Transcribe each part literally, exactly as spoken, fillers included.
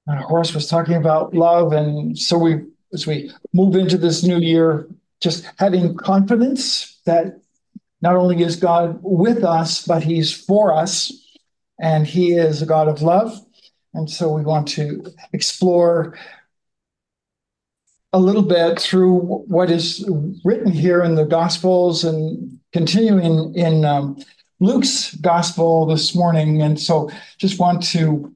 Uh, Horace was talking about love, and so we, as we move into this new year, just having confidence that not only is God with us, but He's for us, and He is a God of love. And so we want to explore a little bit through what is written here in the Gospels and continuing in um, Luke's Gospel this morning. And so just want to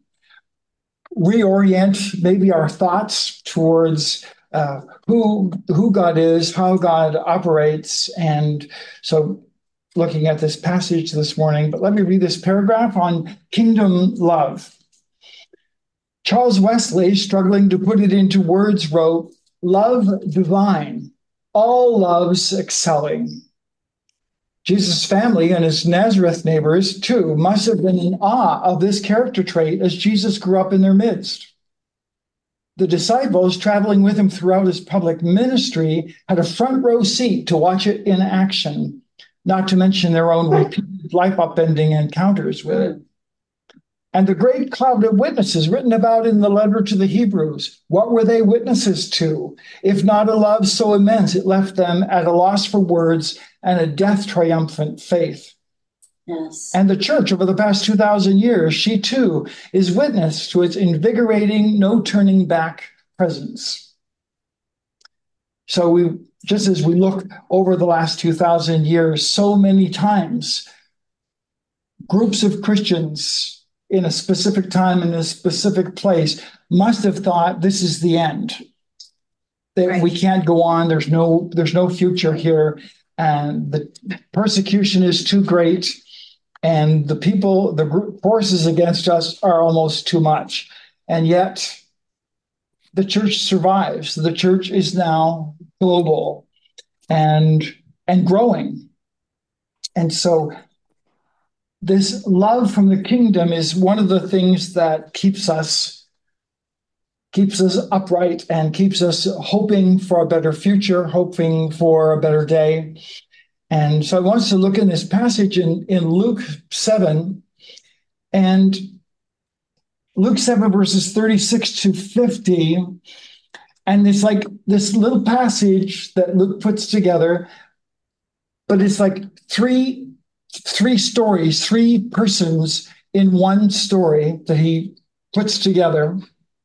reorient maybe our thoughts towards uh, who who God is, how God operates, and so looking at this passage this morning. But let me read this paragraph on kingdom love. Charles Wesley, struggling to put it into words, wrote, "Love divine, all loves excelling." Jesus' family and his Nazareth neighbors, too, must have been in awe of this character trait as Jesus grew up in their midst. The disciples traveling with him throughout his public ministry had a front row seat to watch it in action, not to mention their own repeated life upending encounters with it. And the great cloud of witnesses written about in the letter to the Hebrews, what were they witnesses to? If not a love so immense, it left them at a loss for words and a death triumphant faith. Yes. And the church over the past two thousand years, she too is witness to its invigorating, no turning back presence. So we, just as we look over the last two thousand years, so many times, groups of Christians in a specific time, in a specific place, must have thought this is the end. That right. We can't go on. There's no, there's no future here. And the persecution is too great. And the people, the group forces against us are almost too much. And yet the church survives. The church is now global and, and growing. And so this love from the kingdom is one of the things that keeps us keeps us upright and keeps us hoping for a better future, hoping for a better day. And so I want us to look in this passage in, in Luke seven, and Luke seven, verses thirty-six to fifty. And it's like this little passage that Luke puts together, but it's like three Three stories, three persons in one story that he puts together.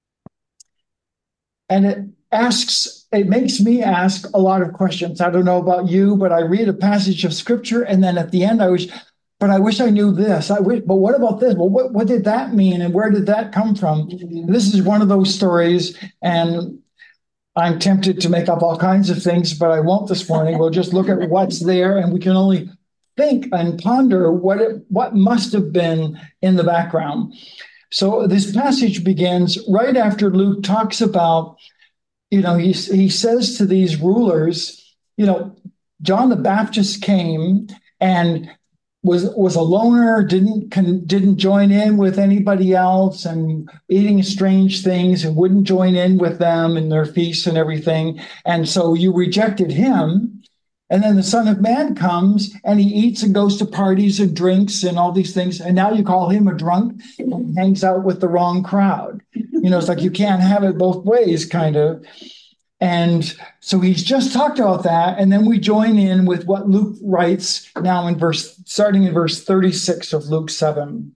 And it asks, it makes me ask a lot of questions. I don't know about you, but I read a passage of scripture, and then at the end I wish, but I wish I knew this. I wish, but what about this? Well, what, what did that mean? And where did that come from? Mm-hmm. This is one of those stories, and I'm tempted to make up all kinds of things, but I won't this morning. We'll just look at what's there, and we can only think and ponder what it, what must have been in the background. So this passage begins right after Luke talks about, you know, he, he says to these rulers, you know, John the Baptist came and was was a loner, didn't con, didn't join in with anybody else, and eating strange things, and wouldn't join in with them in their feasts and everything. And so you rejected him. And then the Son of Man comes and he eats and goes to parties and drinks and all these things. And now you call him a drunk and hangs out with the wrong crowd. You know, it's like you can't have it both ways, kind of. And so he's just talked about that. And then we join in with what Luke writes now in verse, starting in verse thirty-six of Luke seven.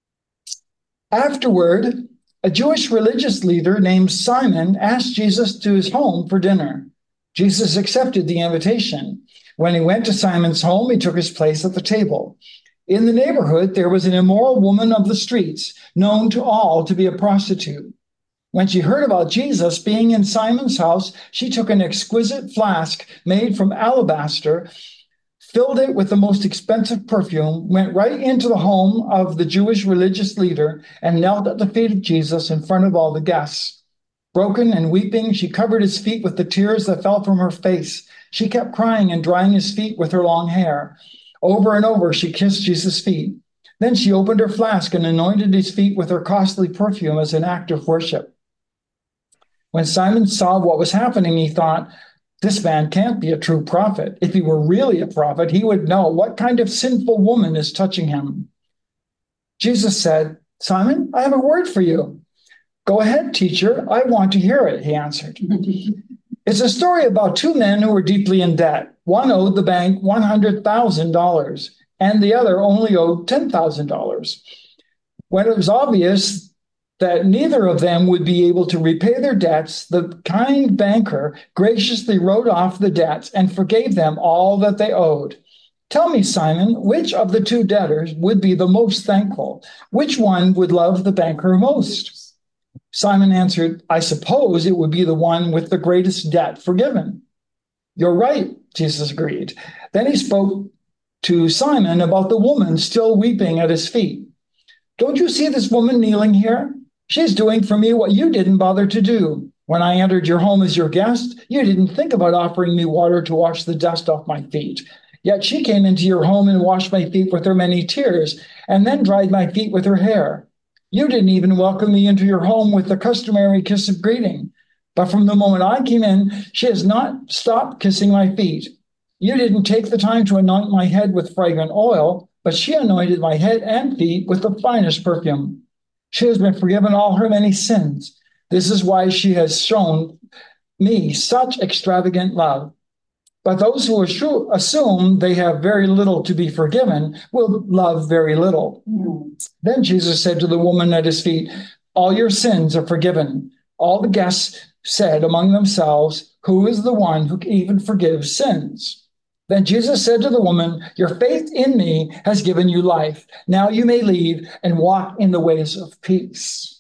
Afterward, a Jewish religious leader named Simon asked Jesus to his home for dinner. Jesus accepted the invitation. When he went to Simon's home, he took his place at the table. In the neighborhood, there was an immoral woman of the streets, known to all to be a prostitute. When she heard about Jesus being in Simon's house, she took an exquisite flask made from alabaster, filled it with the most expensive perfume, went right into the home of the Jewish religious leader, and knelt at the feet of Jesus in front of all the guests. Broken and weeping, she covered his feet with the tears that fell from her face. She kept crying and drying his feet with her long hair. Over and over, she kissed Jesus' feet. Then she opened her flask and anointed his feet with her costly perfume as an act of worship. When Simon saw what was happening, he thought, this man can't be a true prophet. If he were really a prophet, he would know what kind of sinful woman is touching him. Jesus said, Simon, I have a word for you. Go ahead, teacher. I want to hear it, he answered. It's a story about two men who were deeply in debt. One owed the bank one hundred thousand dollars and the other only owed ten thousand dollars. When it was obvious that neither of them would be able to repay their debts, the kind banker graciously wrote off the debts and forgave them all that they owed. Tell me, Simon, which of the two debtors would be the most thankful? Which one would love the banker most? Simon answered, I suppose it would be the one with the greatest debt forgiven. You're right, Jesus agreed. Then he spoke to Simon about the woman still weeping at his feet. Don't you see this woman kneeling here? She's doing for me what you didn't bother to do. When I entered your home as your guest, you didn't think about offering me water to wash the dust off my feet. Yet she came into your home and washed my feet with her many tears, and then dried my feet with her hair. You didn't even welcome me into your home with the customary kiss of greeting. But from the moment I came in, she has not stopped kissing my feet. You didn't take the time to anoint my head with fragrant oil, but she anointed my head and feet with the finest perfume. She has been forgiven all her many sins. This is why she has shown me such extravagant love. But those who assume they have very little to be forgiven will love very little. Mm. Then Jesus said to the woman at his feet, all your sins are forgiven. All the guests said among themselves, who is the one who even forgives sins? Then Jesus said to the woman, your faith in me has given you life. Now you may leave and walk in the ways of peace.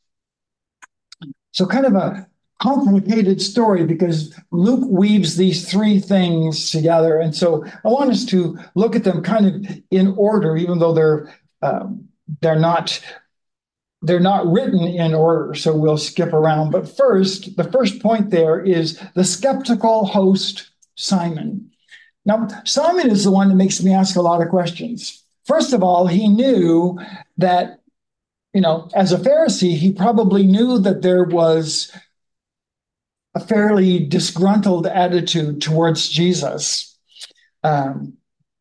So kind of a complicated story because Luke weaves these three things together. And so I want us to look at them kind of in order, even though they're um, they're not they're not written in order. So we'll skip around. But first, the first point there is the skeptical host, Simon. Now, Simon is the one that makes me ask a lot of questions. First of all, he knew that, you know, as a Pharisee, he probably knew that there was a fairly disgruntled attitude towards Jesus. Um,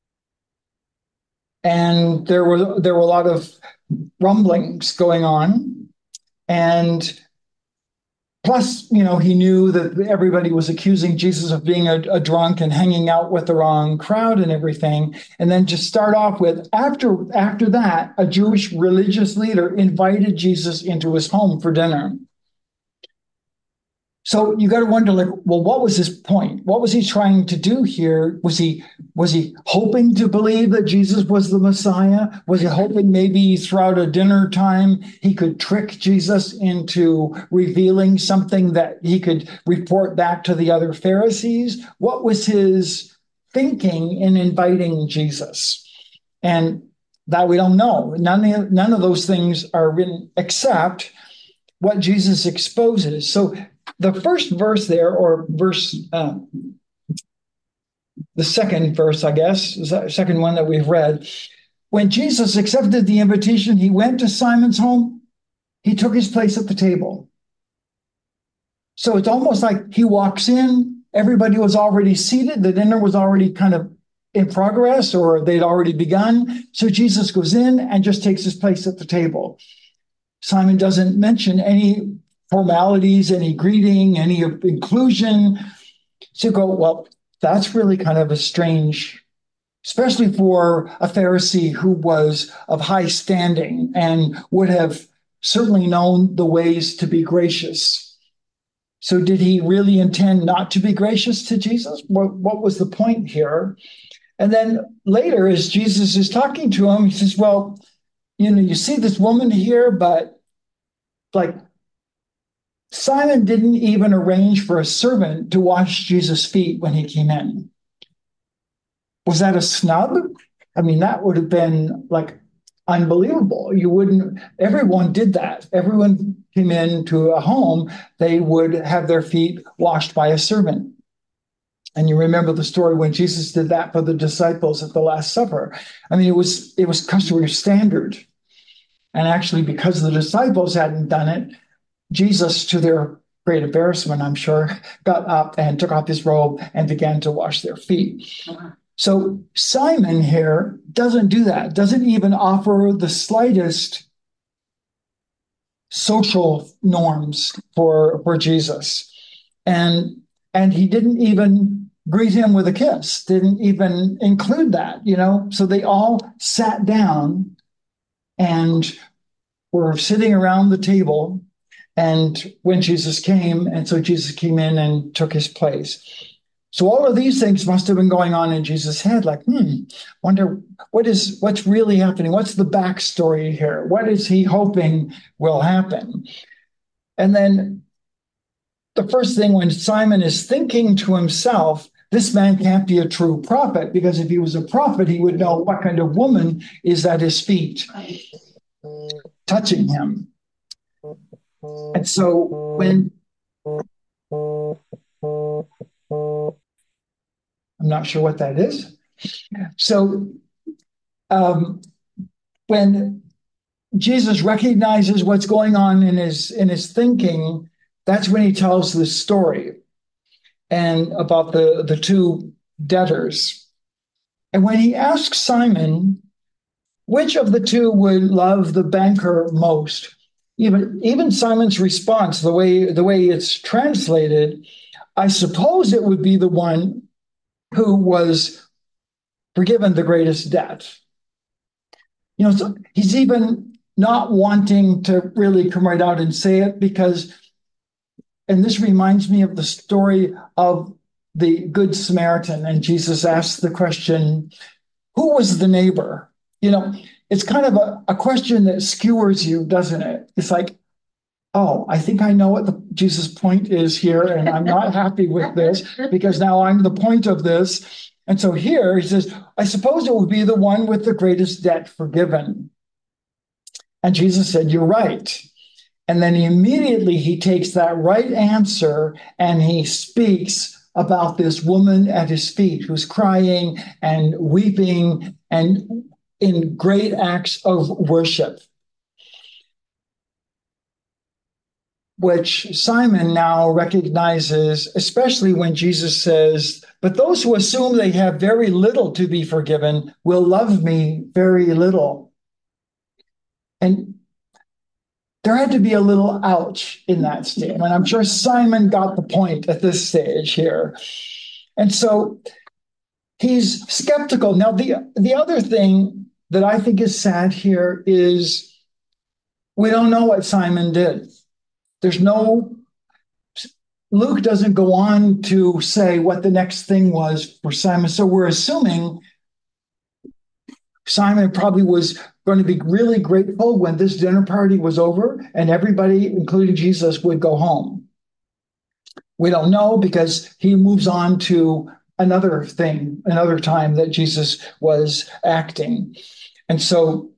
and there were there were a lot of rumblings going on. And plus, you know, he knew that everybody was accusing Jesus of being a, a drunk and hanging out with the wrong crowd and everything. And then to start off with, after, after that, a Jewish religious leader invited Jesus into his home for dinner. So you got to wonder, like, well, what was his point? What was he trying to do here? Was he was he hoping to believe that Jesus was the Messiah? Was he hoping maybe throughout a dinner time he could trick Jesus into revealing something that he could report back to the other Pharisees? What was his thinking in inviting Jesus? And that we don't know. None of, none of those things are written except what Jesus exposes. So the first verse there, or verse, uh, the second verse, I guess, is the second one that we've read. When Jesus accepted the invitation, he went to Simon's home. He took his place at the table. So it's almost like he walks in, everybody was already seated, the dinner was already kind of in progress, or they'd already begun. So Jesus goes in and just takes his place at the table. Simon doesn't mention any formalities, any greeting, any inclusion. So you go, well, that's really kind of a strange, especially for a Pharisee who was of high standing and would have certainly known the ways to be gracious. So did he really intend not to be gracious to Jesus? What, what was the point here? And then later, as Jesus is talking to him, he says, well, you know, you see this woman here, but like, Simon didn't even arrange for a servant to wash Jesus' feet when he came in. Was that a snub? I mean, that would have been like unbelievable. You wouldn't, everyone did that. Everyone came into a home, they would have their feet washed by a servant. And you remember the story when Jesus did that for the disciples at the Last Supper. I mean, it was, it was customary standard. And actually, because the disciples hadn't done it, Jesus, to their great embarrassment, I'm sure, got up and took off his robe and began to wash their feet. So Simon here doesn't do that, doesn't even offer the slightest social norms for, for Jesus. And, and he didn't even greet him with a kiss, didn't even include that, you know? So they all sat down and were sitting around the table. And when Jesus came, and so Jesus came in and took his place. So all of these things must have been going on in Jesus' head, like, hmm, wonder what is what's really happening? What's the backstory here? What is he hoping will happen? And then the first thing, when Simon is thinking to himself, this man can't be a true prophet, because if he was a prophet, he would know what kind of woman is at his feet, touching him. And so when I'm not sure what that is. So um, when Jesus recognizes what's going on in his in his thinking, that's when he tells this story and about the, the two debtors. And when he asks Simon, which of the two would love the banker most? Even, even Simon's response, the way the way it's translated, I suppose it would be the one who was forgiven the greatest debt. You know, so he's even not wanting to really come right out and say it, because, and this reminds me of the story of the Good Samaritan, and Jesus asked the question, who was the neighbor? You know, it's kind of a, a question that skewers you, doesn't it? It's like, oh, I think I know what the Jesus' point is here, and I'm not happy with this, because now I'm the point of this. And so here he says, I suppose it would be the one with the greatest debt forgiven. And Jesus said, you're right. And then immediately he takes that right answer and he speaks about this woman at his feet who's crying and weeping and in great acts of worship, which Simon now recognizes, especially when Jesus says, but those who assume they have very little to be forgiven will love me very little. And there had to be a little ouch in that statement. I'm sure Simon got the point at this stage here. And so he's skeptical. Now, the, the other thing that I think is sad here is we don't know what Simon did. There's no, Luke doesn't go on to say what the next thing was for Simon. So we're assuming Simon probably was going to be really grateful when this dinner party was over and everybody, including Jesus, would go home. We don't know, because he moves on to another thing, another time that Jesus was acting. And so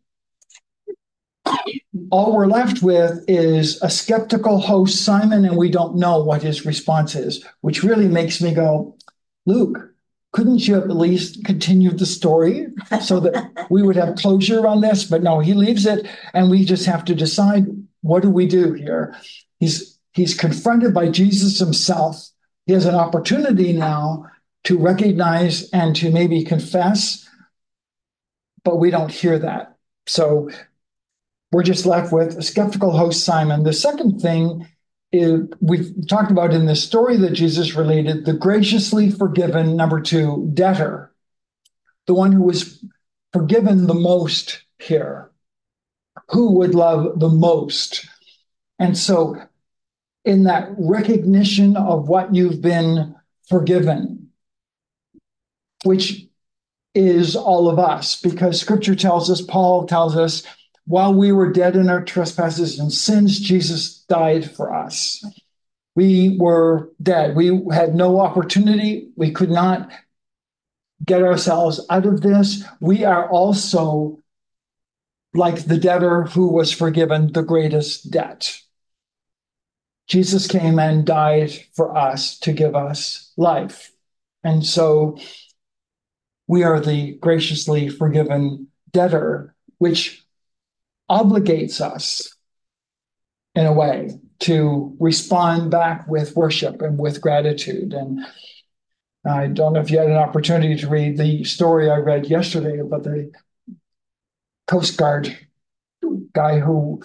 all we're left with is a skeptical host, Simon, and we don't know what his response is, which really makes me go, Luke, couldn't you at least continue the story so that we would have closure on this? But no, he leaves it, and we just have to decide, what do we do here? He's he's confronted by Jesus himself. He has an opportunity now to recognize and to maybe confess, but we don't hear that. So we're just left with a skeptical host, Simon. The second thing is, we've talked about in the story that Jesus related, the graciously forgiven, number two, debtor, the one who was forgiven the most here. Who would love the most? And so in that recognition of what you've been forgiven, which is all of us, because scripture tells us, Paul tells us, while we were dead in our trespasses and sins, Jesus died for us. We were dead. We had no opportunity. We could not get ourselves out of this. We are also like the debtor who was forgiven the greatest debt. Jesus came and died for us to give us life. And so we are the graciously forgiven debtor, which obligates us in a way to respond back with worship and with gratitude. And I don't know if you had an opportunity to read the story I read yesterday about the Coast Guard guy who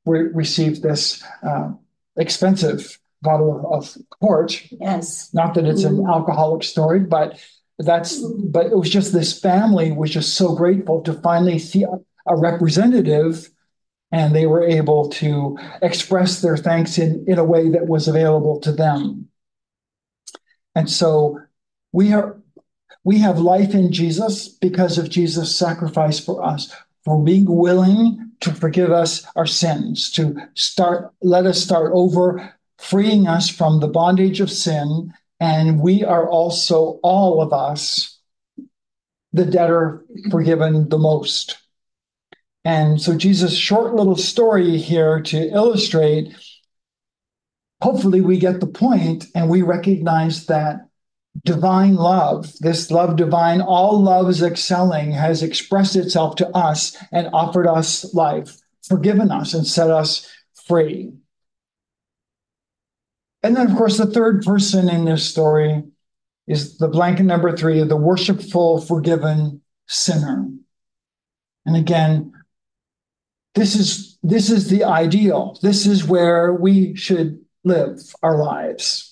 re- received this uh, expensive bottle of, of port. Yes. Not that it's an alcoholic story, but that's but it was just this family was just so grateful to finally see a, a representative, and they were able to express their thanks in, in a way that was available to them. And so we are we have life in Jesus because of Jesus' sacrifice for us, for being willing to forgive us our sins, to start let us start over, freeing us from the bondage of sin. And we are also, all of us, the debtor forgiven the most. And so Jesus' short little story here to illustrate, hopefully we get the point and we recognize that divine love, this love divine, all love is excelling, has expressed itself to us and offered us life, forgiven us and set us free. And then, of course, the third person in this story is the blanket number three, the worshipful, forgiven sinner. And again, this is this is the ideal. This is where we should live our lives.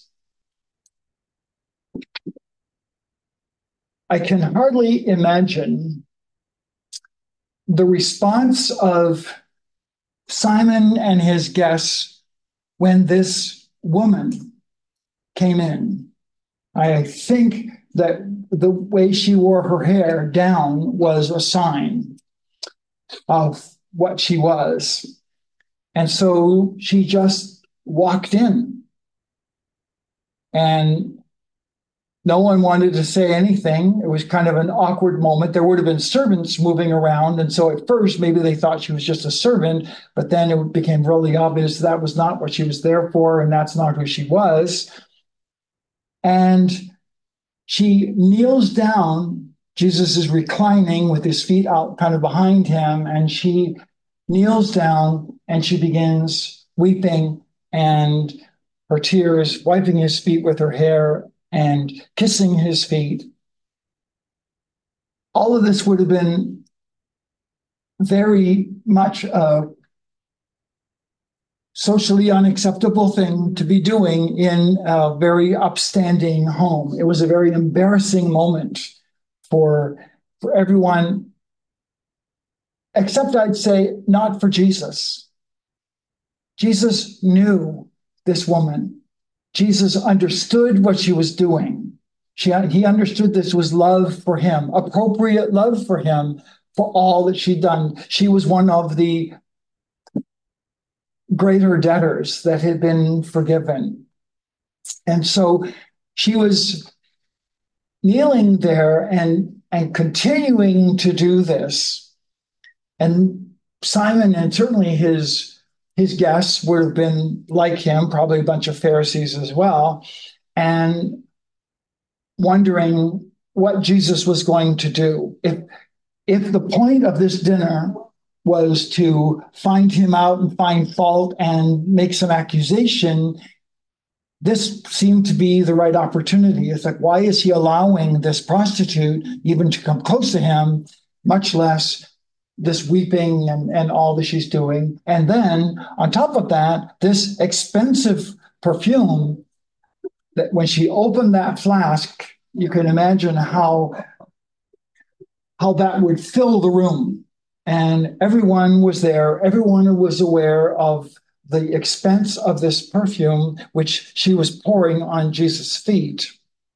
I can hardly imagine the response of Simon and his guests when this woman came in. I think that the way she wore her hair down was a sign of what she was. And so she just walked in. And no one wanted to say anything. It was kind of an awkward moment. There would have been servants moving around. And so at first, maybe they thought she was just a servant, but then it became really obvious that was not what she was there for, and that's not who she was. And she kneels down. Jesus is reclining with his feet out kind of behind him, and she kneels down and she begins weeping and her tears, wiping his feet with her hair and kissing his feet. All of this would have been very much a socially unacceptable thing to be doing in a very upstanding home. It was a very embarrassing moment for, for everyone, except I'd say not for Jesus. Jesus knew this woman. Jesus understood what she was doing. She, he understood this was love for him, appropriate love for him for all that she'd done. She was one of the greater debtors that had been forgiven. And so she was kneeling there and, and continuing to do this. And Simon, and certainly his His guests would have been like him, probably a bunch of Pharisees as well, and wondering what Jesus was going to do. If, if the point of this dinner was to find him out and find fault and make some accusation, this seemed to be the right opportunity. It's like, why is he allowing this prostitute even to come close to him, much less this weeping and, and all that she's doing. And then on top of that, this expensive perfume that when she opened that flask, you can imagine how, how that would fill the room. And everyone was there. Everyone was aware of the expense of this perfume, which she was pouring on Jesus' feet.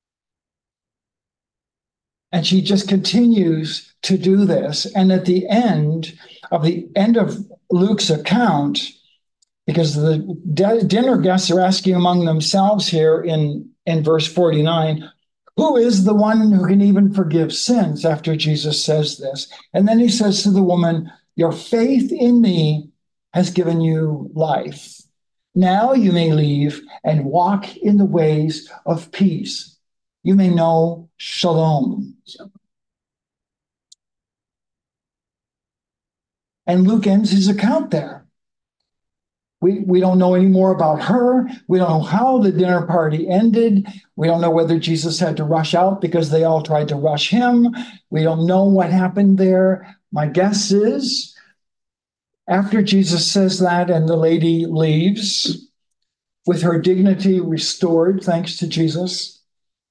And she just continues to do this. And at the end of the end of Luke's account, because the de- dinner guests are asking among themselves here in, in verse forty-nine, who is the one who can even forgive sins after Jesus says this? And then he says to the woman, your faith in me has given you life. Now you may leave and walk in the ways of peace. You may know shalom. And Luke ends his account there. We, we don't know any more about her. We don't know how the dinner party ended. We don't know whether Jesus had to rush out because they all tried to rush him. We don't know what happened there. My guess is, after Jesus says that and the lady leaves with her dignity restored, thanks to Jesus,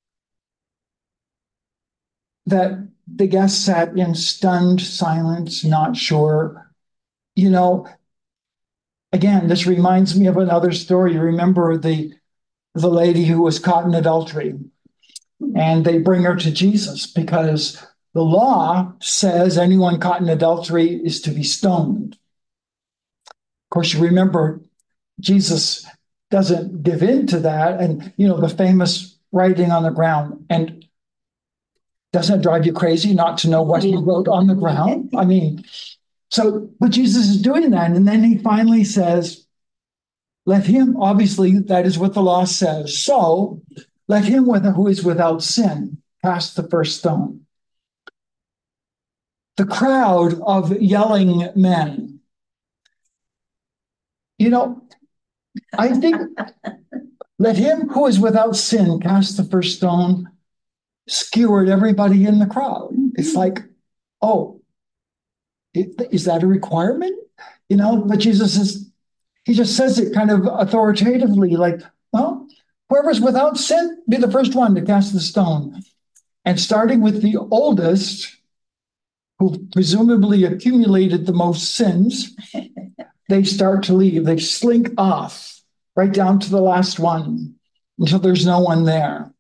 that the guests sat in stunned silence, not sure. You know, again, this reminds me of another story. You remember the, the lady who was caught in adultery, and they bring her to Jesus because the law says anyone caught in adultery is to be stoned. Of course, you remember Jesus doesn't give in to that. And, you know, the famous writing on the ground. And doesn't it drive you crazy not to know what he wrote on the ground? I mean, so, but Jesus is doing that. And then he finally says, let him, obviously, that is what the law says. So let him with, who is without sin cast the first stone. The crowd of yelling men. You know, I think let him who is without sin cast the first stone skewered everybody in the crowd. It's like, oh, is that a requirement? You know, but Jesus is, he just says it kind of authoritatively, like, well, whoever's without sin, be the first one to cast the stone. And starting with the oldest, who presumably accumulated the most sins, they start to leave. They slink off right down to the last one until there's no one there.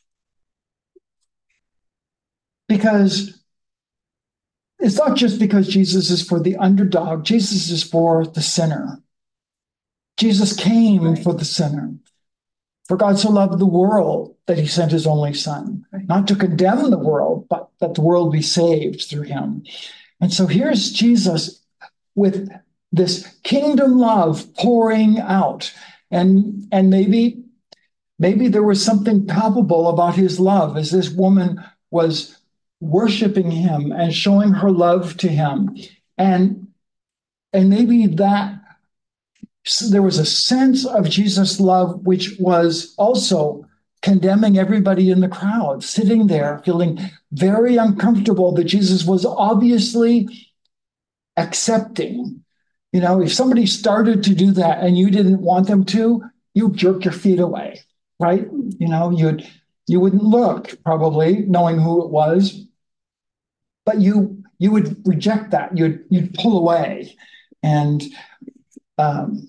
Because it's not just because Jesus is for the underdog. Jesus is for the sinner. Jesus came right. for the sinner. For God so loved the world that he sent his only son, right. not to condemn the world, but that the world be saved through him. And so here's Jesus with this kingdom love pouring out. And, and maybe, maybe there was something palpable about his love as this woman was worshiping him and showing her love to him. And, and maybe that so there was a sense of Jesus' love, which was also condemning everybody in the crowd, sitting there feeling very uncomfortable that Jesus was obviously accepting. You know, if somebody started to do that and you didn't want them to, you jerk your feet away, right? You know, you'd you wouldn't look probably knowing who it was, but you you would reject that. You'd you'd pull away. And um,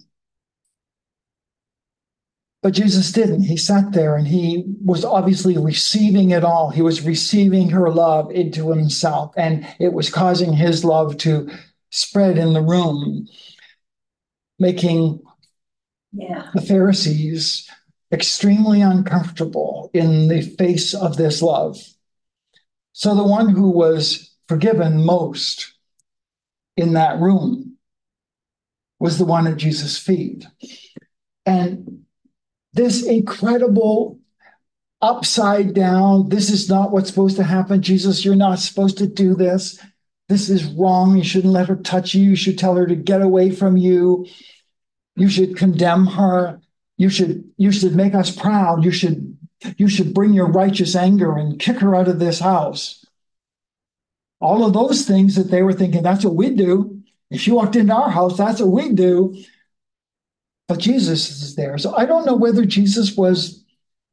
but Jesus didn't. He sat there and he was obviously receiving it all. He was receiving her love into himself, and it was causing his love to spread in the room, making yeah. the Pharisees extremely uncomfortable in the face of this love. So the one who was forgiven most in that room was the one at Jesus' feet. And this incredible upside down, this is not what's supposed to happen. Jesus, you're not supposed to do this. This is wrong. You shouldn't let her touch you. You should tell her to get away from you. You should condemn her. You should, you should make us proud. You should, you should bring your righteous anger and kick her out of this house. All of those things that they were thinking, that's what we do. If she walked into our house, that's what we do. But Jesus is there. So I don't know whether Jesus was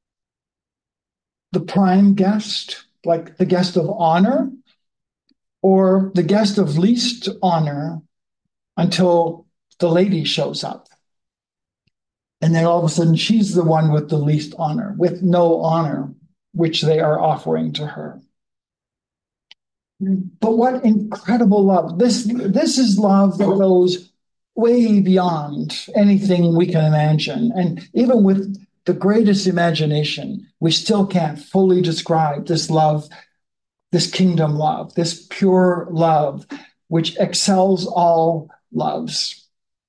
the prime guest, like the guest of honor, or the guest of least honor until the lady shows up. And then all of a sudden, she's the one with the least honor, with no honor, which they are offering to her. But what incredible love. This, this is love that goes way beyond anything we can imagine. And even with the greatest imagination, we still can't fully describe this love, this kingdom love, this pure love, which excels all loves.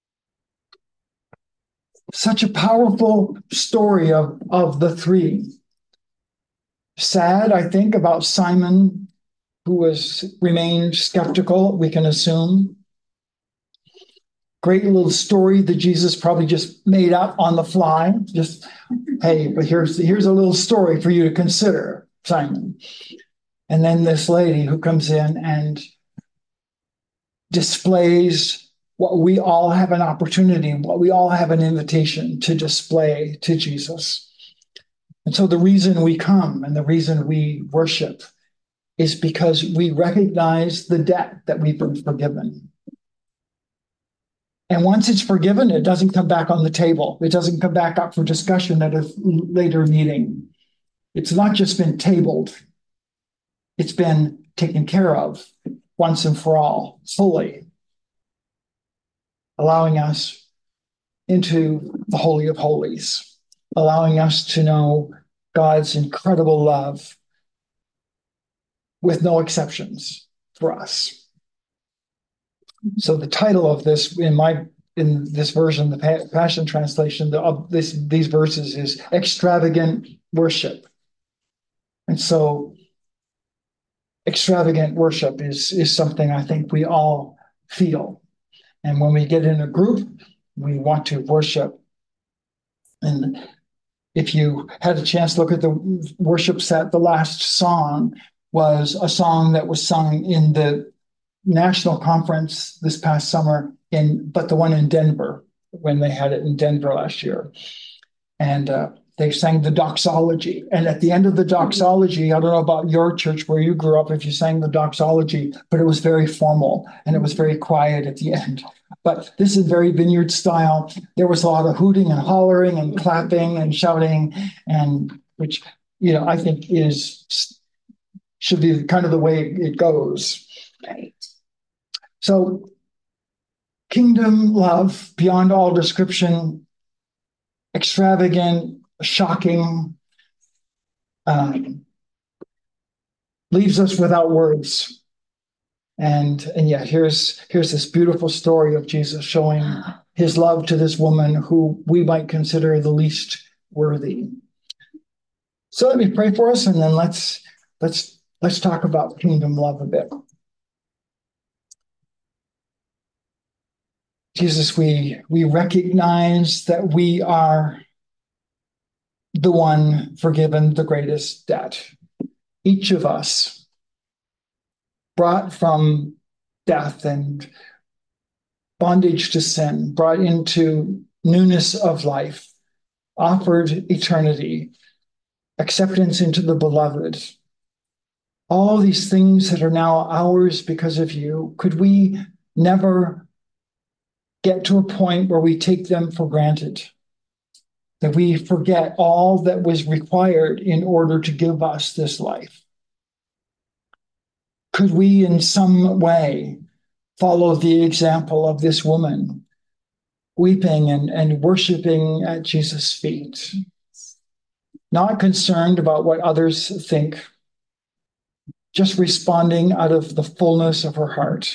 Such a powerful story of, of the three. Sad, I think, about Simon, who was remained skeptical, we can assume. Great little story that Jesus probably just made up on the fly. Just, hey, but here's, here's a little story for you to consider, Simon. And then this lady who comes in and displays what we all have an opportunity, what we all have an invitation to display to Jesus. And so the reason we come and the reason we worship is because we recognize the debt that we've been forgiven. And once it's forgiven, it doesn't come back on the table. It doesn't come back up for discussion at a later meeting. It's not just been tabled. It's been taken care of once and for all, fully, allowing us into the Holy of Holies, allowing us to know God's incredible love with no exceptions for us. So the title of this, in my in this version, the Passion Translation, the, of this these verses is Extravagant Worship. And so extravagant worship is, is something I think we all feel. And when we get in a group, we want to worship. And if you had a chance to look at the worship set, the last song was a song that was sung in the national conference this past summer, in but the one in Denver, when they had it in Denver last year. And uh, they sang the doxology. And at the end of the doxology, I don't know about your church where you grew up, if you sang the doxology, but it was very formal and it was very quiet at the end. But this is very vineyard style. There was a lot of hooting and hollering and clapping and shouting, and which, you know, I think is should be kind of the way it goes. Right. So kingdom love beyond all description, extravagant, shocking, um, leaves us without words. And, and yet here's, here's this beautiful story of Jesus showing his love to this woman who we might consider the least worthy. So let me pray for us, and then let's, let's, let's talk about kingdom love a bit. Jesus, we, we recognize that we are the one forgiven the greatest debt. Each of us brought from death and bondage to sin, brought into newness of life, offered eternity, acceptance into the beloved. All these things that are now ours because of you, could we never get to a point where we take them for granted, that we forget all that was required in order to give us this life? Could we in some way follow the example of this woman, weeping and, and worshiping at Jesus' feet, not concerned about what others think, just responding out of the fullness of her heart?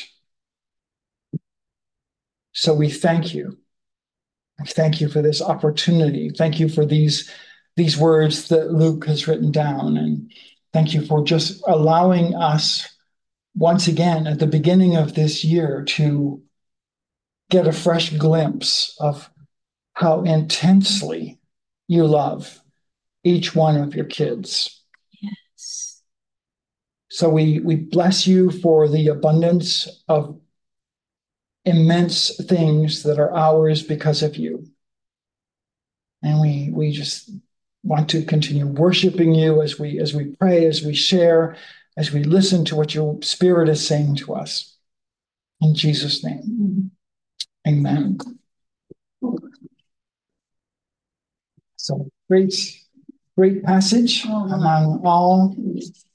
So we thank you. Thank you for this opportunity. Thank you for these, these words that Luke has written down. And thank you for just allowing us once again at the beginning of this year to get a fresh glimpse of how intensely you love each one of your kids. Yes. So we, we bless you for the abundance of immense things that are ours because of you. And we we just want to continue worshiping you as we as we pray, as we share, as we listen to what your Spirit is saying to us. In Jesus' name, amen. So great, great passage among all